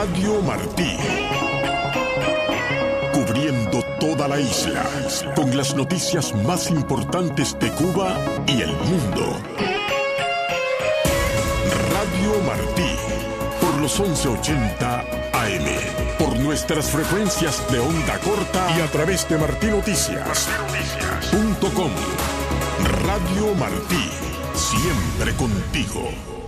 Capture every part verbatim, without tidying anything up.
Radio Martí. Cubriendo toda la isla, con las noticias más importantes de Cuba y el mundo. Radio Martí, por los once ochenta A M, por nuestras frecuencias de onda corta y a través de martinoticias punto com. Radio Martí, siempre contigo.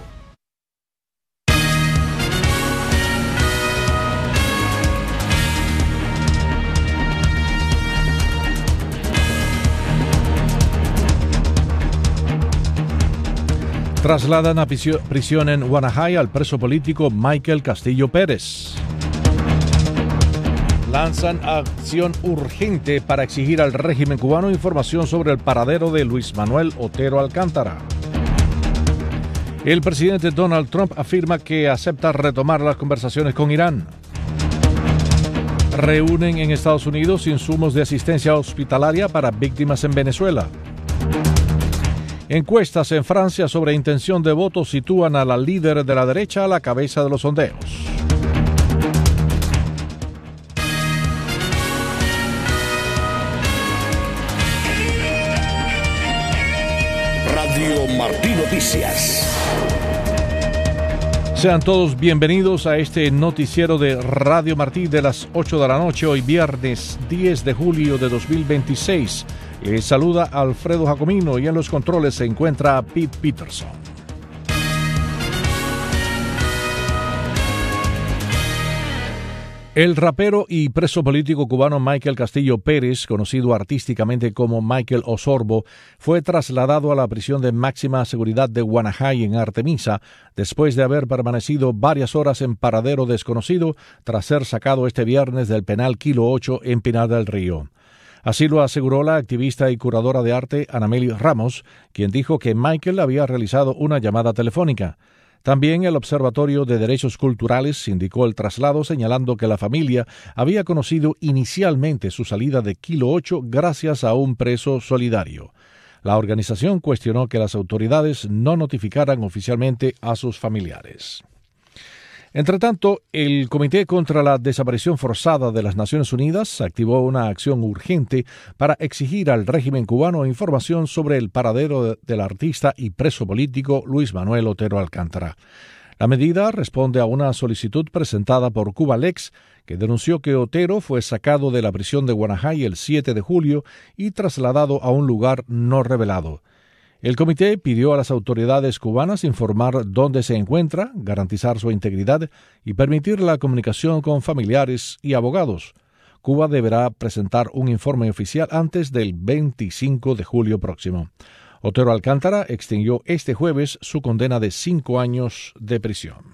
Trasladan a prisión en Guanajay al preso político Michael Castillo Pérez. Lanzan acción urgente para exigir al régimen cubano información sobre el paradero de Luis Manuel Otero Alcántara. El presidente Donald Trump afirma que acepta retomar las conversaciones con Irán. Reúnen en Estados Unidos insumos de asistencia hospitalaria para víctimas en Venezuela. Encuestas en Francia sobre intención de voto sitúan a la líder de la derecha a la cabeza de los sondeos. Radio Martí Noticias. Sean todos bienvenidos a este noticiero de Radio Martí de las ocho de la noche, hoy viernes diez de julio de dos mil veintiséis. Les saluda Alfredo Jacomino y en los controles se encuentra Pete Peterson. El rapero y preso político cubano Michael Castillo Pérez, conocido artísticamente como Michael Osorbo, fue trasladado a la prisión de máxima seguridad de Guanajay en Artemisa, después de haber permanecido varias horas en paradero desconocido tras ser sacado este viernes del penal Kilo ocho en Pinar del Río. Así lo aseguró la activista y curadora de arte Anameli Ramos, quien dijo que Michael había realizado una llamada telefónica. También el Observatorio de Derechos Culturales indicó el traslado, señalando que la familia había conocido inicialmente su salida de Kilo ocho gracias a un preso solidario. La organización cuestionó que las autoridades no notificaran oficialmente a sus familiares. Entre tanto, el Comité contra la Desaparición Forzada de las Naciones Unidas activó una acción urgente para exigir al régimen cubano información sobre el paradero del artista y preso político Luis Manuel Otero Alcántara. La medida responde a una solicitud presentada por Cubalex, que denunció que Otero fue sacado de la prisión de Guanajay el siete de julio y trasladado a un lugar no revelado. El comité pidió a las autoridades cubanas informar dónde se encuentra, garantizar su integridad y permitir la comunicación con familiares y abogados. Cuba deberá presentar un informe oficial antes del veinticinco de julio próximo. Otero Alcántara extinguió este jueves su condena de cinco años de prisión.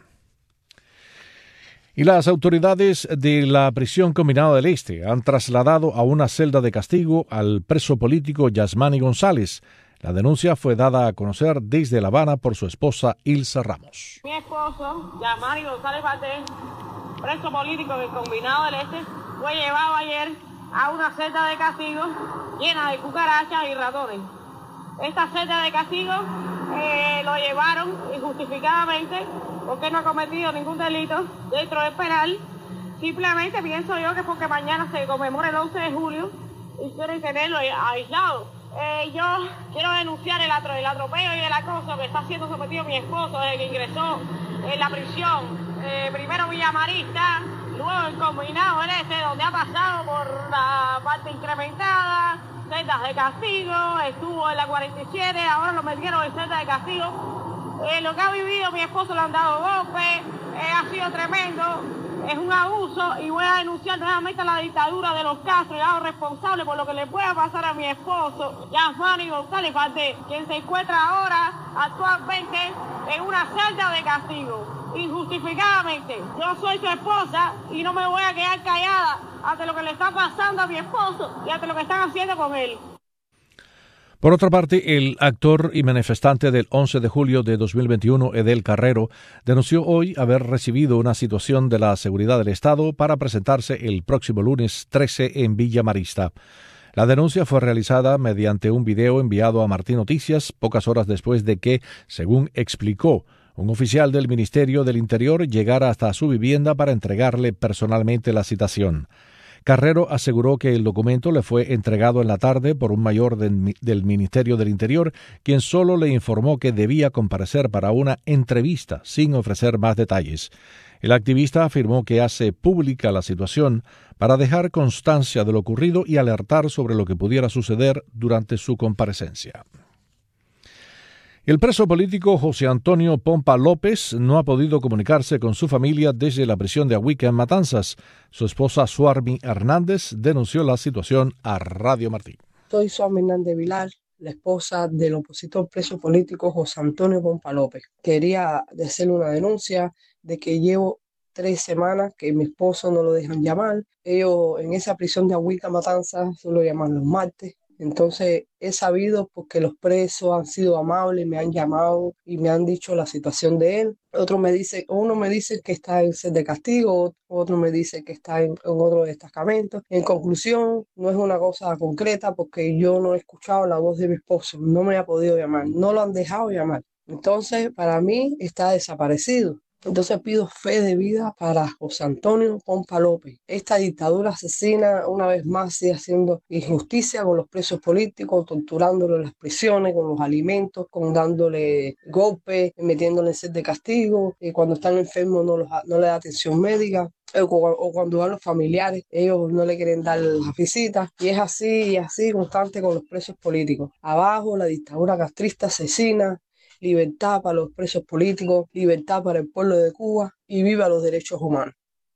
Y las autoridades de la prisión combinada del Este han trasladado a una celda de castigo al preso político Yasmani González. La denuncia fue dada a conocer desde La Habana por su esposa Ilsa Ramos. Mi esposo, Yasmani González Valdés, preso político del Combinado del Este, fue llevado ayer a una celda de castigo llena de cucarachas y ratones. Esta celda de castigo eh, lo llevaron injustificadamente porque no ha cometido ningún delito dentro del penal. Simplemente pienso yo que porque mañana se conmemora el once de julio y quieren tenerlo aislado. Eh, yo quiero denunciar el, atro, el atropello y el acoso que está siendo sometido mi esposo desde que ingresó en la prisión. Eh, primero Villamarista, luego el Combinado del Este, donde ha pasado por la parte incrementada, celdas de castigo, estuvo en la cuarenta y siete, ahora lo metieron en celda de castigo. Eh, lo que ha vivido mi esposo, le han dado golpes, eh, ha sido tremendo. Es un abuso y voy a denunciar nuevamente a la dictadura de los Castro y hago responsable por lo que le pueda pasar a mi esposo, Yasmani González Valdés, quien se encuentra ahora actualmente en una celda de castigo, injustificadamente. Yo soy su esposa y no me voy a quedar callada ante lo que le está pasando a mi esposo y ante lo que están haciendo con él. Por otra parte, el actor y manifestante del once de julio de dos mil veintiuno, Edel Carrero, denunció hoy haber recibido una situación de la seguridad del Estado para presentarse el próximo lunes trece en Villa Marista. La denuncia fue realizada mediante un video enviado a Martín Noticias pocas horas después de que, según explicó, un oficial del Ministerio del Interior llegara hasta su vivienda para entregarle personalmente la citación. Carrero aseguró que el documento le fue entregado en la tarde por un mayor del, del Ministerio del Interior, quien solo le informó que debía comparecer para una entrevista, sin ofrecer más detalles. El activista afirmó que hace pública la situación para dejar constancia de lo ocurrido y alertar sobre lo que pudiera suceder durante su comparecencia. El preso político José Antonio Pompa López no ha podido comunicarse con su familia desde la prisión de Ahuica en Matanzas. Su esposa Suarmi Hernández denunció la situación a Radio Martí. Soy Suarmi Hernández Vilar, la esposa del opositor preso político José Antonio Pompa López. Quería hacerle una denuncia de que llevo tres semanas que mi esposo no lo dejan llamar. Ellos en esa prisión de Ahuica Matanzas solo llaman los martes. Entonces he sabido porque los presos han sido amables, me han llamado y me han dicho la situación de él. Otro me dice, uno me dice que está en sed de castigo, otro me dice que está en, en otro destacamento. En conclusión, no es una cosa concreta porque yo no he escuchado la voz de mi esposo, no me ha podido llamar, no lo han dejado llamar. Entonces, para mí está desaparecido. Entonces pido fe de vida para José Antonio Pompa López. Esta dictadura asesina una vez más sigue haciendo injusticia con los presos políticos, torturándolos en las prisiones, con los alimentos, con dándole golpes, metiéndole en sed de castigo. Y cuando están enfermos no, los, no le da atención médica. O cuando van los familiares, ellos no le quieren dar las visitas. Y es así y así constante con los presos políticos. Abajo la dictadura castrista asesina. Libertad para los presos políticos, libertad para el pueblo de Cuba y viva los derechos humanos.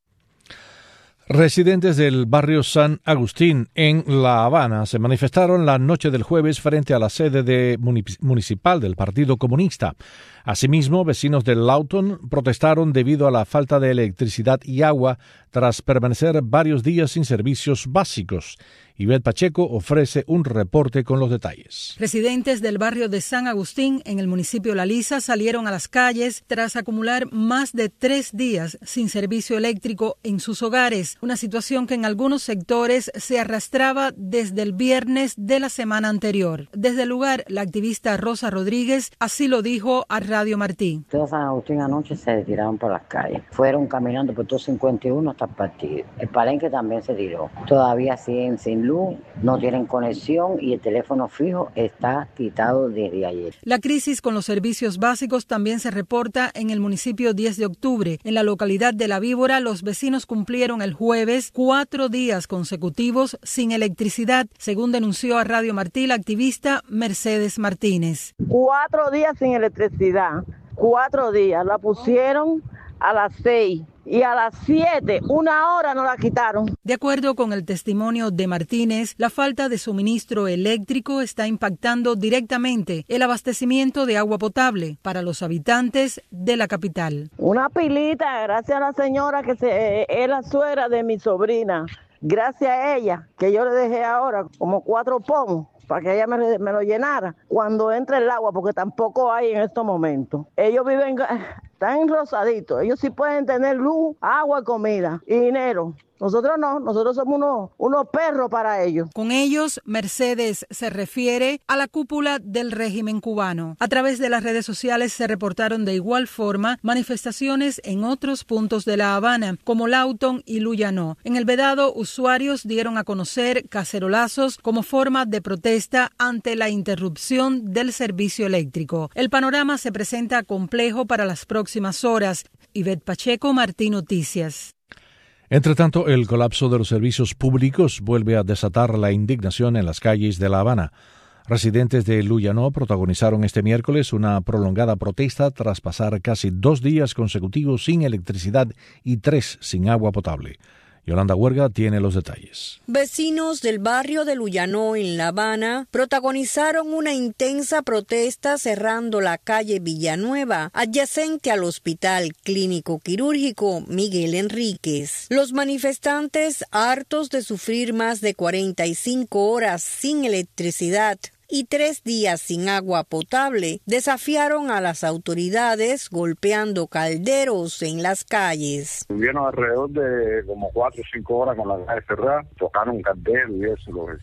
Residentes del barrio San Agustín en La Habana se manifestaron la noche del jueves frente a la sede de municipal del Partido Comunista. Asimismo, vecinos de Lawton protestaron debido a la falta de electricidad y agua tras permanecer varios días sin servicios básicos. Ivette Pacheco ofrece un reporte con los detalles. Residentes del barrio de San Agustín, en el municipio La Lisa, salieron a las calles tras acumular más de tres días sin servicio eléctrico en sus hogares, una situación que en algunos sectores se arrastraba desde el viernes de la semana anterior. Desde el lugar, la activista Rosa Rodríguez así lo dijo a Radio Martí. Todos San Agustín anoche se tiraron por las calles, fueron caminando por todo cincuenta y uno hasta el partido. El Palenque también se tiró, todavía siguen sin luz, no tienen conexión y el teléfono fijo está quitado desde ayer. La crisis con los servicios básicos también se reporta en el municipio diez de octubre. En la localidad de La Víbora, los vecinos cumplieron el jueves cuatro días consecutivos sin electricidad, según denunció a Radio Martí la activista Mercedes Martínez. Cuatro días sin electricidad, cuatro días. La pusieron a las seis. Y a las siete, una hora no la quitaron. De acuerdo con el testimonio de Martínez, la falta de suministro eléctrico está impactando directamente el abastecimiento de agua potable para los habitantes de la capital. Una pilita, gracias a la señora que se, es la suegra de mi sobrina. Gracias a ella, que yo le dejé ahora como cuatro pomos para que ella me, me lo llenara cuando entre el agua, porque tampoco hay en estos momentos. Ellos viven, están rosaditos, ellos sí pueden tener luz, agua, comida y dinero. Nosotros no, nosotros somos unos, unos perros para ellos. Con ellos, Mercedes se refiere a la cúpula del régimen cubano. A través de las redes sociales se reportaron de igual forma manifestaciones en otros puntos de La Habana, como Lawton y Luyanó. En el Vedado, usuarios dieron a conocer cacerolazos como forma de protesta ante la interrupción del servicio eléctrico. El panorama se presenta complejo para las próximas horas. Ivette Pacheco, Martí Noticias. Entre tanto, el colapso de los servicios públicos vuelve a desatar la indignación en las calles de La Habana. Residentes de Luyanó protagonizaron este miércoles una prolongada protesta tras pasar casi dos días consecutivos sin electricidad y tres sin agua potable. Yolanda Huerga tiene los detalles. Vecinos del barrio de Luyanó en La Habana protagonizaron una intensa protesta cerrando la calle Villanueva, adyacente al Hospital Clínico Quirúrgico Miguel Enríquez. Los manifestantes, hartos de sufrir más de cuarenta y cinco horas sin electricidad y tres días sin agua potable, desafiaron a las autoridades golpeando calderos en las calles. Estuvieron alrededor de como cuatro o cinco horas con la calle cerrada, tocaron calderos y eso, los vecinos.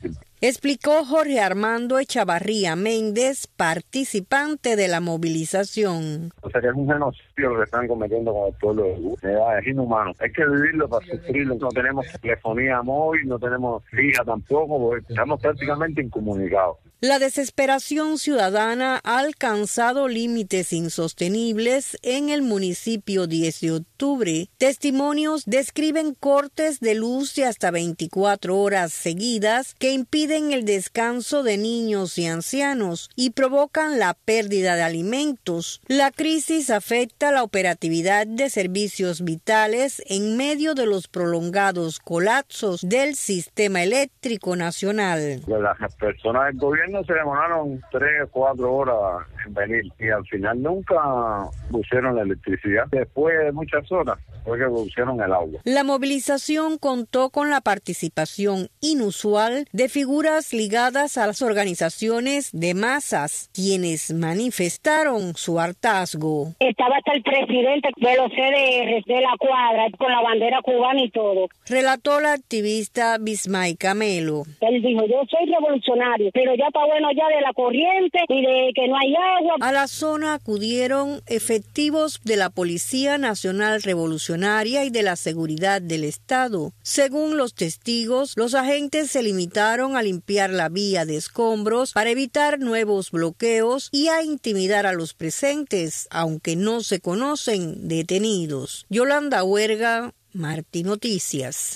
explicó Jorge Armando Echavarría Méndez, participante de la movilización. O sea que es un genocidio lo que están cometiendo con el pueblo de Cuba. Es inhumano. Hay que vivirlo para sufrirlo. No tenemos telefonía móvil, no tenemos fija tampoco, porque estamos prácticamente incomunicados. La desesperación ciudadana ha alcanzado límites insostenibles en el municipio diez de octubre. Testimonios describen cortes de luz de hasta veinticuatro horas seguidas que impiden el descanso de niños y ancianos y provocan la pérdida de alimentos. La crisis afecta la operatividad de servicios vitales en medio de los prolongados colapsos del sistema eléctrico nacional. Las personas del gobierno se demoraron tres o cuatro horas en venir y al final nunca pusieron la electricidad. Después de muchas horas fue que pusieron el agua. La movilización contó con la participación inusual de figuras ligadas a las organizaciones de masas, quienes manifestaron su hartazgo. Estaba hasta el presidente de los C D R de la cuadra con la bandera cubana y todo. Relató la activista Bismay Camelo. Él dijo, yo soy revolucionario, pero ya está bueno ya de la corriente y de que no hay agua. A la zona acudieron efectivos de la Policía Nacional Revolucionaria y de la Seguridad del Estado. Según los testigos, los agentes se limitaron a limpiar la vía de escombros para evitar nuevos bloqueos y a intimidar a los presentes, aunque no se conocen detenidos. Yolanda Huerga, Martí Noticias.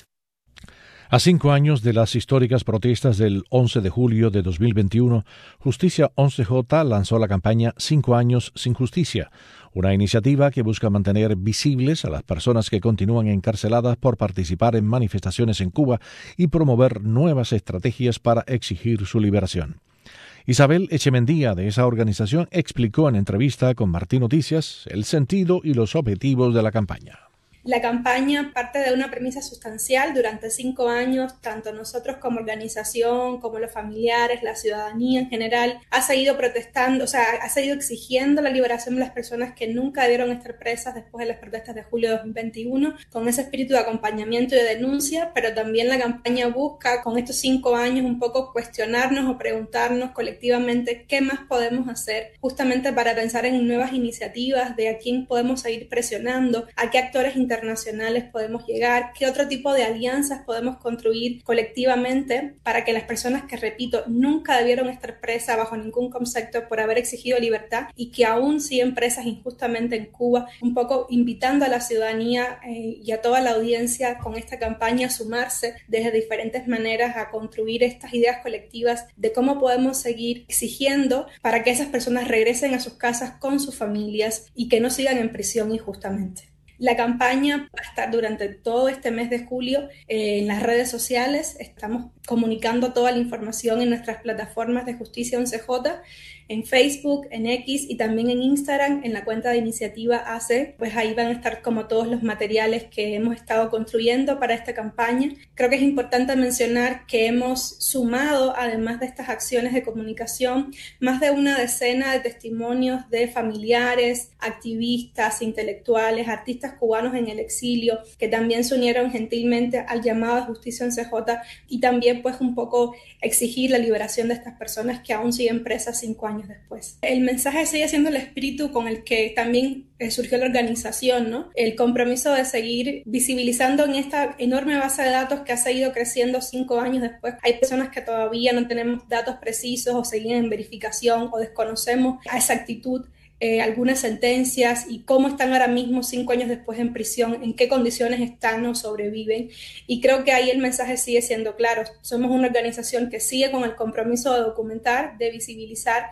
A cinco años de las históricas protestas del once de julio de dos mil veintiuno, Justicia once J lanzó la campaña Cinco años sin justicia, una iniciativa que busca mantener visibles a las personas que continúan encarceladas por participar en manifestaciones en Cuba y promover nuevas estrategias para exigir su liberación. Isabel Echemendía, de esa organización, explicó en entrevista con Martí Noticias el sentido y los objetivos de la campaña. La campaña parte de una premisa sustancial. Durante cinco años, tanto nosotros como organización, como los familiares, la ciudadanía en general, ha seguido protestando, o sea, ha seguido exigiendo la liberación de las personas que nunca debieron estar presas después de las protestas de julio de dos mil veintiuno, con ese espíritu de acompañamiento y de denuncia, pero también la campaña busca, con estos cinco años, un poco cuestionarnos o preguntarnos colectivamente qué más podemos hacer, justamente para pensar en nuevas iniciativas de a quién podemos seguir presionando, a qué actores internacionales internacionales podemos llegar, qué otro tipo de alianzas podemos construir colectivamente para que las personas que, repito, nunca debieron estar presas bajo ningún concepto por haber exigido libertad y que aún siguen presas injustamente en Cuba, un poco invitando a la ciudadanía eh, y a toda la audiencia con esta campaña a sumarse desde diferentes maneras a construir estas ideas colectivas de cómo podemos seguir exigiendo para que esas personas regresen a sus casas con sus familias y que no sigan en prisión injustamente. La campaña va a estar durante todo este mes de julio eh, en las redes sociales. Estamos comunicando toda la información en nuestras plataformas de Justicia once J, en Facebook, en X y también en Instagram, en la cuenta de Iniciativa A C. Pues ahí van a estar como todos los materiales que hemos estado construyendo para esta campaña. Creo que es importante mencionar que hemos sumado, además de estas acciones de comunicación, más de una decena de testimonios de familiares, activistas, intelectuales, artistas cubanos en el exilio, que también se unieron gentilmente al llamado de Justicia once J y también pues un poco exigir la liberación de estas personas que aún siguen presas cinco años después. El mensaje sigue siendo el espíritu con el que también eh, surgió la organización, ¿no? El compromiso de seguir visibilizando en esta enorme base de datos que ha seguido creciendo cinco años después. Hay personas que todavía no tenemos datos precisos o siguen en verificación o desconocemos a exactitud Eh, algunas sentencias y cómo están ahora mismo cinco años después en prisión, en qué condiciones están o sobreviven, y creo que ahí el mensaje sigue siendo claro. Somos una organización que sigue con el compromiso de documentar, de visibilizar.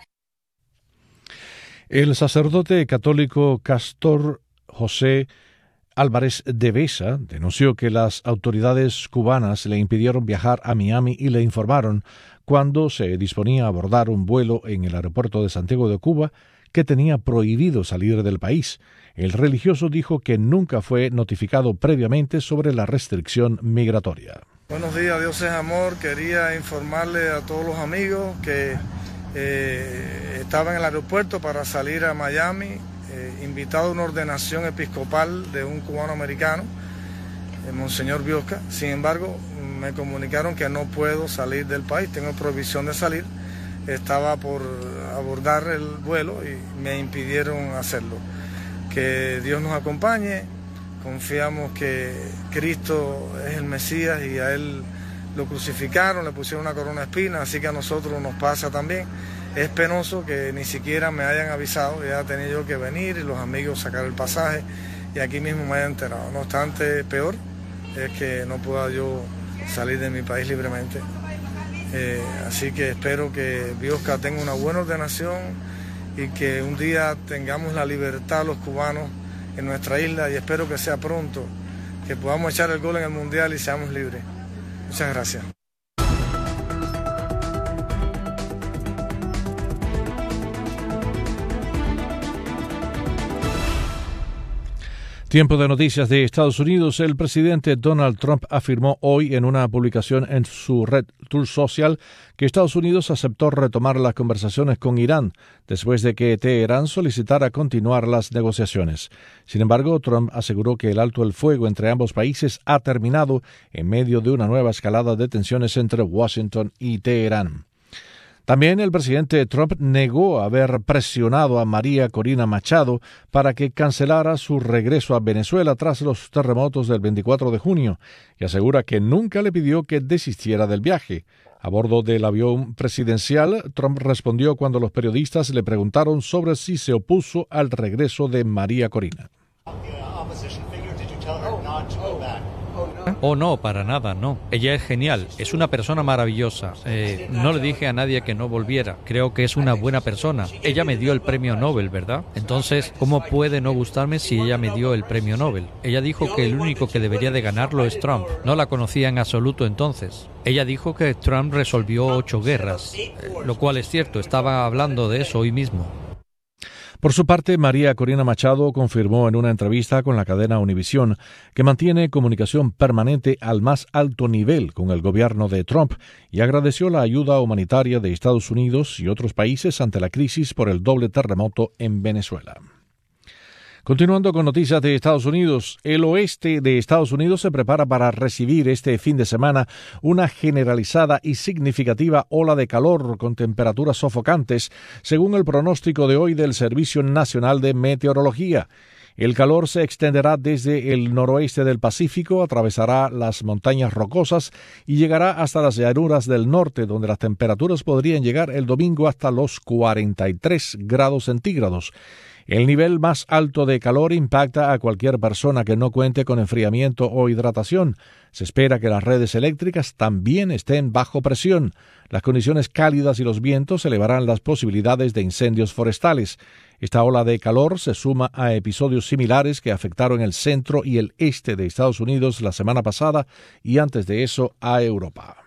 El sacerdote católico Castor José Álvarez de Besa denunció que las autoridades cubanas le impidieron viajar a Miami y le informaron cuando se disponía a abordar un vuelo en el aeropuerto de Santiago de Cuba que tenía prohibido salir del país. El religioso dijo que nunca fue notificado previamente sobre la restricción migratoria. Buenos días, Dios es amor. Quería informarle a todos los amigos que eh, estaba en el aeropuerto para salir a Miami, eh, invitado a una ordenación episcopal de un cubano americano. Monseñor Biosca. Sin embargo, me comunicaron que no puedo salir del país, tengo prohibición de salir. Estaba por abordar el vuelo y me impidieron hacerlo. Que Dios nos acompañe, confiamos que Cristo es el Mesías y a Él lo crucificaron, le pusieron una corona de espinas, así que a nosotros nos pasa también. Es penoso que ni siquiera me hayan avisado, ya tenía yo que venir y los amigos sacar el pasaje y aquí mismo me hayan enterado. No obstante, peor es que no pueda yo salir de mi país libremente. Eh, así que espero que Biosca tenga una buena ordenación y que un día tengamos la libertad los cubanos en nuestra isla, y espero que sea pronto, que podamos echar el gol en el Mundial y seamos libres. Muchas gracias. Tiempo de noticias de Estados Unidos. El presidente Donald Trump afirmó hoy en una publicación en su red Truth Social que Estados Unidos aceptó retomar las conversaciones con Irán después de que Teherán solicitara continuar las negociaciones. Sin embargo, Trump aseguró que el alto el fuego entre ambos países ha terminado en medio de una nueva escalada de tensiones entre Washington y Teherán. También el presidente Trump negó haber presionado a María Corina Machado para que cancelara su regreso a Venezuela tras los terremotos del veinticuatro de junio y asegura que nunca le pidió que desistiera del viaje. A bordo del avión presidencial, Trump respondió cuando los periodistas le preguntaron sobre si se opuso al regreso de María Corina. Oh, no, para nada, no. Ella es genial, es una persona maravillosa. Eh, no le dije a nadie que no volviera. Creo que es una buena persona. Ella me dio el premio Nobel, ¿verdad? Entonces, ¿cómo puede no gustarme si ella me dio el premio Nobel? Ella dijo que el único que debería de ganarlo es Trump. No la conocía en absoluto entonces. Ella dijo que Trump resolvió ocho guerras, eh, lo cual es cierto, estaba hablando de eso hoy mismo. Por su parte, María Corina Machado confirmó en una entrevista con la cadena Univisión que mantiene comunicación permanente al más alto nivel con el gobierno de Trump y agradeció la ayuda humanitaria de Estados Unidos y otros países ante la crisis por el doble terremoto en Venezuela. Continuando con noticias de Estados Unidos, el oeste de Estados Unidos se prepara para recibir este fin de semana una generalizada y significativa ola de calor con temperaturas sofocantes, según el pronóstico de hoy del Servicio Nacional de Meteorología. El calor se extenderá desde el noroeste del Pacífico, atravesará las montañas rocosas y llegará hasta las llanuras del norte, donde las temperaturas podrían llegar el domingo hasta los cuarenta y tres grados centígrados. El nivel más alto de calor impacta a cualquier persona que no cuente con enfriamiento o hidratación. Se espera que las redes eléctricas también estén bajo presión. Las condiciones cálidas y los vientos elevarán las posibilidades de incendios forestales. Esta ola de calor se suma a episodios similares que afectaron el centro y el este de Estados Unidos la semana pasada y antes de eso a Europa.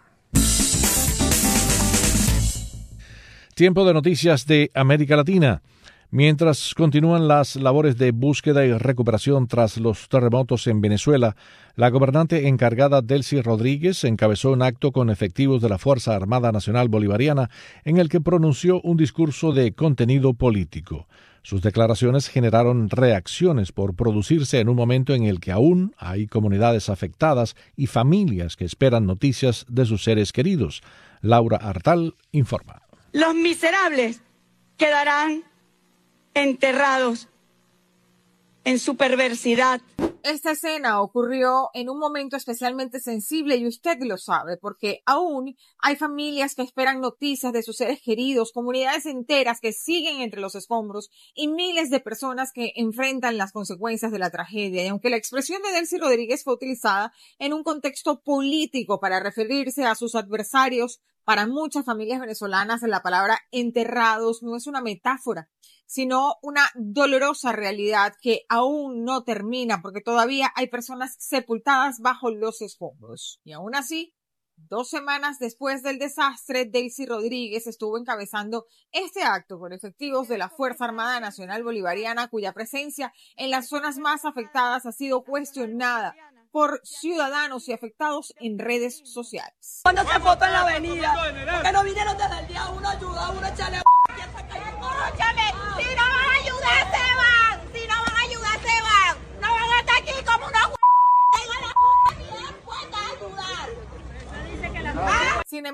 Tiempo de noticias de América Latina. Mientras continúan las labores de búsqueda y recuperación tras los terremotos en Venezuela, la gobernante encargada Delcy Rodríguez encabezó un acto con efectivos de la Fuerza Armada Nacional Bolivariana en el que pronunció un discurso de contenido político. Sus declaraciones generaron reacciones por producirse en un momento en el que aún hay comunidades afectadas y familias que esperan noticias de sus seres queridos. Laura Artal informa. Los miserables quedarán enterrados en su perversidad. Esta escena ocurrió en un momento especialmente sensible y usted lo sabe, porque aún hay familias que esperan noticias de sus seres queridos, comunidades enteras que siguen entre los escombros y miles de personas que enfrentan las consecuencias de la tragedia. Y aunque la expresión de Delcy Rodríguez fue utilizada en un contexto político para referirse a sus adversarios, para muchas familias venezolanas la palabra enterrados no es una metáfora, sino una dolorosa realidad que aún no termina porque todavía hay personas sepultadas bajo los escombros. Y aún así, dos semanas después del desastre, Delcy Rodríguez estuvo encabezando este acto con efectivos de la Fuerza Armada Nacional Bolivariana, cuya presencia en las zonas más afectadas ha sido cuestionada por ciudadanos y afectados en redes sociales. Cuando se foto en la avenida, porque no vinieron desde el día uno a ayudar, uno echarle a Escúchame, si no van a ayudar se van, si no van a ayudar se van, no van a estar aquí como una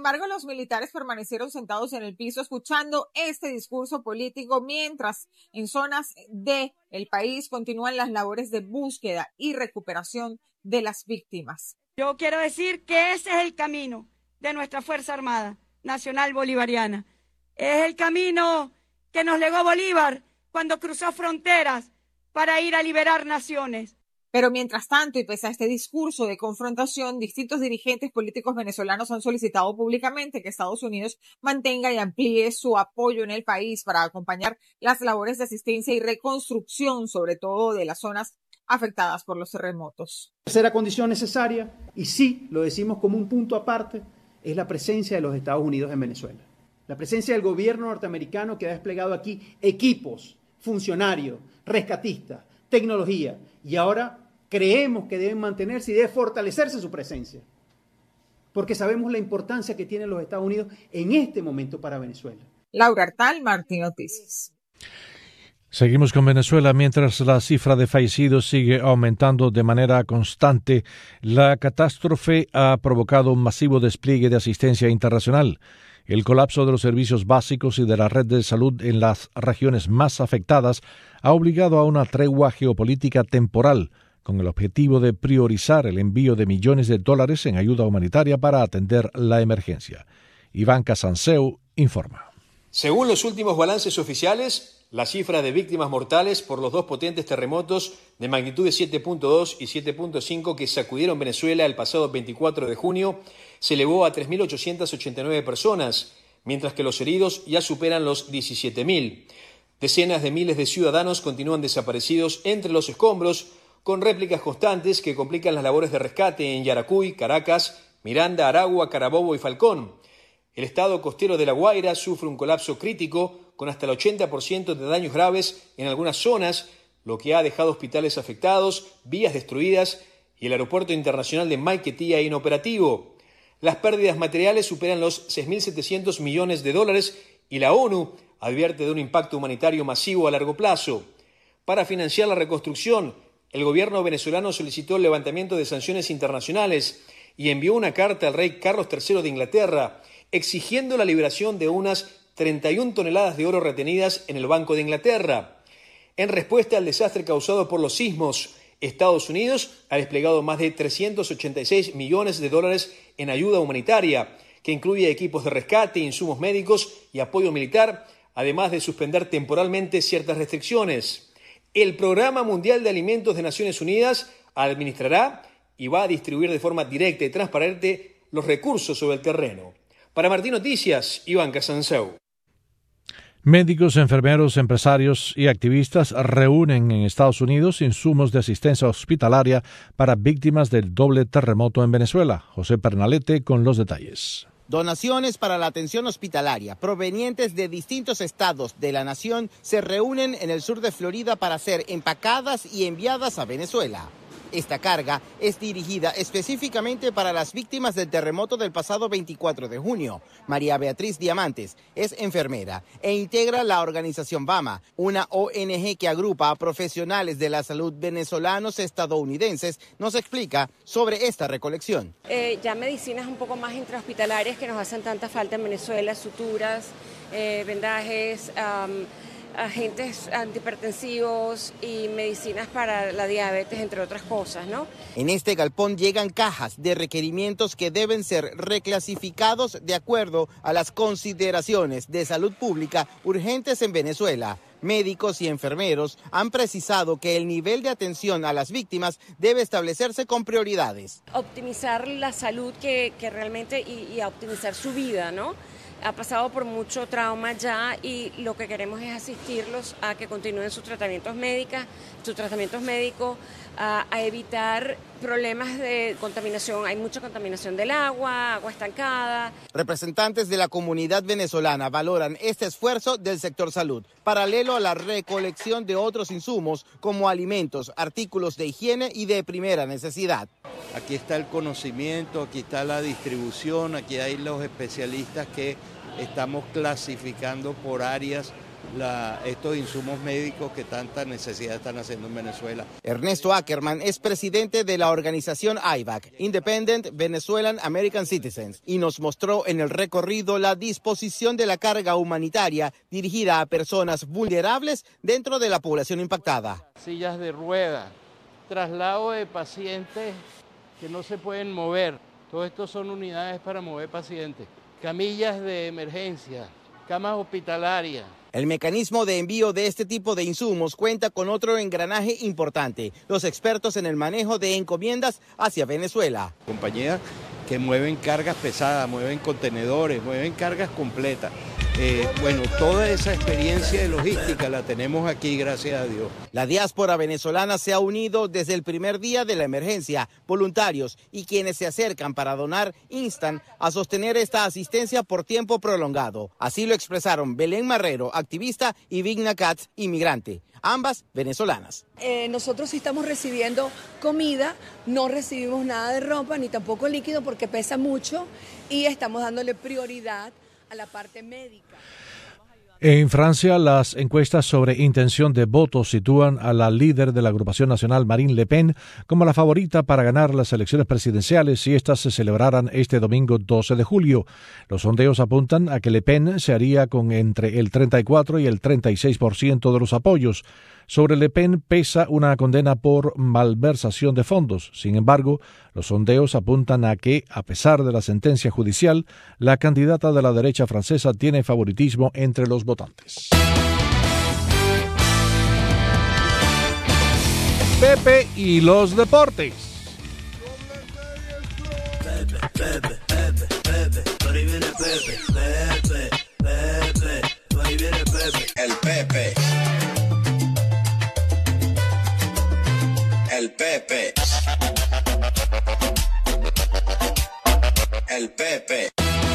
embargo, los militares permanecieron sentados en el piso escuchando este discurso político, mientras en zonas del país continúan las labores de búsqueda y recuperación de las víctimas. Yo quiero decir que ese es el camino de nuestra Fuerza Armada Nacional Bolivariana. Es el camino que nos legó Bolívar cuando cruzó fronteras para ir a liberar naciones. Pero mientras tanto, y pese a este discurso de confrontación, distintos dirigentes políticos venezolanos han solicitado públicamente que Estados Unidos mantenga y amplíe su apoyo en el país para acompañar las labores de asistencia y reconstrucción, sobre todo de las zonas afectadas por los terremotos. La tercera condición necesaria, y sí lo decimos como un punto aparte, es la presencia de los Estados Unidos en Venezuela. La presencia del gobierno norteamericano que ha desplegado aquí equipos, funcionarios, rescatistas, tecnología, y ahora creemos que deben mantenerse y debe fortalecerse su presencia, porque sabemos la importancia que tienen los Estados Unidos en este momento para Venezuela. Laura Artal, Martín Noticias. Seguimos con Venezuela. Mientras la cifra de fallecidos sigue aumentando de manera constante, la catástrofe ha provocado un masivo despliegue de asistencia internacional. El colapso de los servicios básicos y de la red de salud en las regiones más afectadas ha obligado a una tregua geopolítica temporal, con el objetivo de priorizar el envío de millones de dólares en ayuda humanitaria para atender la emergencia. Iván Casanseu informa. Según los últimos balances oficiales, la cifra de víctimas mortales por los dos potentes terremotos de magnitud de siete punto dos y siete punto cinco que sacudieron Venezuela el pasado veinticuatro de junio se elevó a tres mil ochocientas ochenta y nueve personas, mientras que los heridos ya superan los diecisiete mil. Decenas de miles de ciudadanos continúan desaparecidos entre los escombros, con réplicas constantes que complican las labores de rescate en Yaracuy, Caracas, Miranda, Aragua, Carabobo y Falcón. El estado costero de La Guaira sufre un colapso crítico con hasta el ochenta por ciento de daños graves en algunas zonas, lo que ha dejado hospitales afectados, vías destruidas y el aeropuerto internacional de Maiquetía inoperativo. Las pérdidas materiales superan los seis mil setecientos millones de dólares y la ONU advierte de un impacto humanitario masivo a largo plazo. Para financiar la reconstrucción, el gobierno venezolano solicitó el levantamiento de sanciones internacionales y envió una carta al rey Carlos tercero de Inglaterra exigiendo la liberación de unas treinta y una toneladas de oro retenidas en el Banco de Inglaterra. En respuesta al desastre causado por los sismos, Estados Unidos ha desplegado más de trescientos ochenta y seis millones de dólares en ayuda humanitaria, que incluye equipos de rescate, insumos médicos y apoyo militar, además de suspender temporalmente ciertas restricciones. El Programa Mundial de Alimentos de Naciones Unidas administrará y va a distribuir de forma directa y transparente los recursos sobre el terreno. Para Martín Noticias, Iván Casanseu. Médicos, enfermeros, empresarios y activistas reúnen en Estados Unidos insumos de asistencia hospitalaria para víctimas del doble terremoto en Venezuela. José Pernalete con los detalles. Donaciones para la atención hospitalaria provenientes de distintos estados de la nación se reúnen en el sur de Florida para ser empacadas y enviadas a Venezuela. Esta carga es dirigida específicamente para las víctimas del terremoto del pasado veinticuatro de junio. María Beatriz Diamantes es enfermera e integra la organización B A M A, una O N G que agrupa a profesionales de la salud venezolanos estadounidenses. Nos explica sobre esta recolección. Eh, ya medicinas un poco más intrahospitalarias que nos hacen tanta falta en Venezuela, suturas, eh, vendajes, um, agentes antihipertensivos y medicinas para la diabetes, entre otras cosas, ¿no? En este galpón llegan cajas de requerimientos que deben ser reclasificados de acuerdo a las consideraciones de salud pública urgentes en Venezuela. Médicos y enfermeros han precisado que el nivel de atención a las víctimas debe establecerse con prioridades. Optimizar la salud que, que realmente y, y optimizar su vida, ¿no? Ha pasado por mucho trauma ya y lo que queremos es asistirlos a que continúen sus tratamientos médicos, sus tratamientos médicos, a, a evitar problemas de contaminación. Hay mucha contaminación del agua, agua estancada. Representantes de la comunidad venezolana valoran este esfuerzo del sector salud, paralelo a la recolección de otros insumos como alimentos, artículos de higiene y de primera necesidad. Aquí está el conocimiento, aquí está la distribución, aquí hay los especialistas que estamos clasificando por áreas la, estos insumos médicos que tanta necesidad están haciendo en Venezuela. Ernesto Ackerman es presidente de la organización I V A C, Independent Venezuelan American Citizens, y nos mostró en el recorrido la disposición de la carga humanitaria dirigida a personas vulnerables dentro de la población impactada. Sillas de ruedas, traslado de pacientes que no se pueden mover. Todo esto son unidades para mover pacientes. Camillas de emergencia, camas hospitalarias. El mecanismo de envío de este tipo de insumos cuenta con otro engranaje importante: los expertos en el manejo de encomiendas hacia Venezuela. Compañías que mueven cargas pesadas, mueven contenedores, mueven cargas completas. Eh, bueno, toda esa experiencia de logística la tenemos aquí, gracias a Dios. La diáspora venezolana se ha unido desde el primer día de la emergencia. Voluntarios y quienes se acercan para donar instan a sostener esta asistencia por tiempo prolongado. Así lo expresaron Belén Marrero, activista, y Vigna Katz, inmigrante, ambas venezolanas. Eh, nosotros sí estamos recibiendo comida, no recibimos nada de ropa ni tampoco líquido porque pesa mucho, y estamos dándole prioridad a la parte médica. En Francia, las encuestas sobre intención de voto sitúan a la líder de la agrupación nacional, Marine Le Pen, como la favorita para ganar las elecciones presidenciales si éstas se celebraran este domingo doce de julio. Los sondeos apuntan a que Le Pen se haría con entre el treinta y cuatro y el treinta y seis por ciento de los apoyos. Sobre Le Pen pesa una condena por malversación de fondos. Sin embargo, los sondeos apuntan a que, a pesar de la sentencia judicial, la candidata de la derecha francesa tiene favoritismo entre los votantes. Pepe y los deportes. Pepe, Pepe, Pepe, Pepe, por ahí viene Pepe, Pepe, Pepe, por ahí viene Pepe, el Pepe. El Pepe. El Pepe.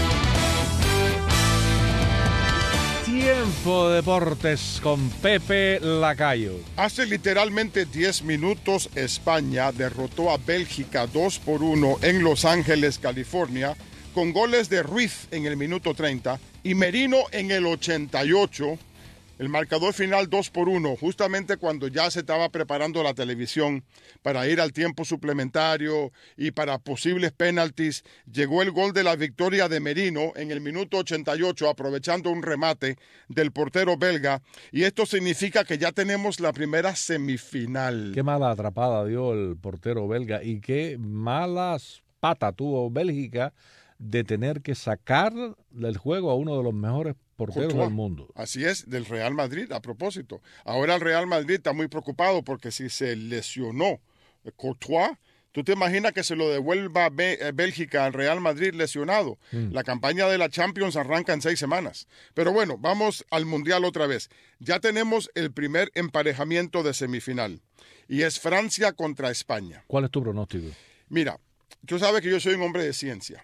Tiempo de deportes con Pepe Lacayo. Hace literalmente diez minutos España derrotó a Bélgica dos por uno en Los Ángeles, California, con goles de Ruiz en el minuto treinta y Merino en el ochenta y ocho. El marcador final dos por uno, justamente cuando ya se estaba preparando la televisión para ir al tiempo suplementario y para posibles penaltis, llegó el gol de la victoria de Merino en el minuto ochenta y ocho, aprovechando un remate del portero belga, y esto significa que ya tenemos la primera semifinal. Qué mala atrapada dio el portero belga y qué malas patas tuvo Bélgica de tener que sacar del juego a uno de los mejores porteros Courtois, del mundo. Así es, del Real Madrid, a propósito. Ahora el Real Madrid está muy preocupado porque si se lesionó Courtois, tú te imaginas que se lo devuelva Bélgica al Real Madrid lesionado. Mm. La campaña de la Champions arranca en seis semanas. Pero bueno, vamos al Mundial otra vez. Ya tenemos el primer emparejamiento de semifinal y es Francia contra España. ¿Cuál es tu pronóstico? Mira, tú sabes que yo soy un hombre de ciencia.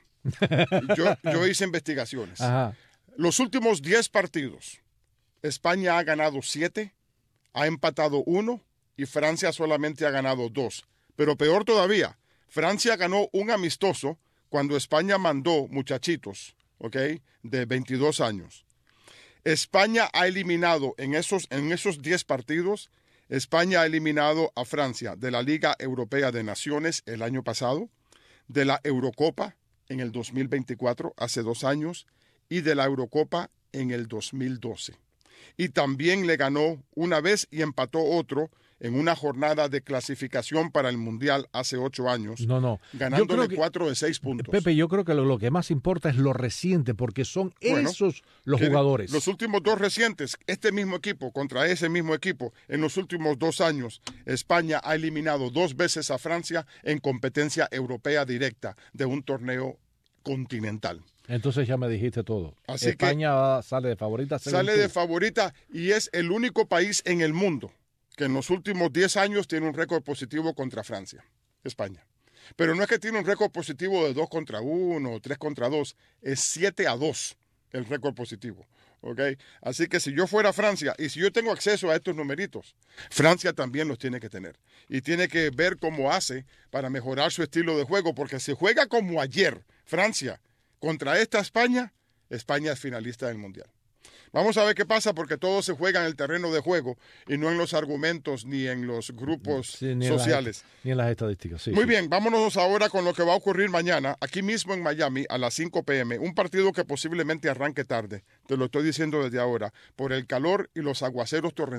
Yo, yo hice investigaciones. Ajá. Los últimos diez partidos, España ha ganado siete, ha empatado uno y Francia solamente ha ganado dos. Pero peor todavía, Francia ganó un amistoso cuando España mandó muchachitos, ¿ok?, de veintidós años. España ha eliminado en esos, en esos diez partidos, España ha eliminado a Francia de la Liga Europea de Naciones el año pasado, de la Eurocopa en el dos mil veinticuatro, hace dos años, y de la Eurocopa en el dos mil doce. Y también le ganó una vez y empató otro en una jornada de clasificación para el Mundial hace ocho años, no, no. ganándole que, cuatro de seis puntos. Pepe, yo creo que lo, lo que más importa es lo reciente, porque son bueno, esos los jugadores. Los últimos dos recientes, este mismo equipo contra ese mismo equipo, en los últimos dos años, España ha eliminado dos veces a Francia en competencia europea directa de un torneo continental. Entonces ya me dijiste todo. Así España que sale de favorita. Sale tú. de favorita y es el único país en el mundo que en los últimos diez años tiene un récord positivo contra Francia, España. Pero no es que tiene un récord positivo de dos contra uno o tres contra dos, es siete a dos el récord positivo. ¿Okay? Así que si yo fuera Francia y si yo tengo acceso a estos numeritos, Francia también los tiene que tener. Y tiene que ver cómo hace para mejorar su estilo de juego, porque si juega como ayer Francia contra esta España, España es finalista del Mundial. Vamos a ver qué pasa porque todo se juega en el terreno de juego y no en los argumentos ni en los grupos sí, ni sociales. En las, ni en las estadísticas. Sí, Muy sí. bien, vámonos ahora con lo que va a ocurrir mañana, aquí mismo en Miami, a las cinco p m Un partido que posiblemente arranque tarde, te lo estoy diciendo desde ahora, por el calor y los aguaceros torrenciales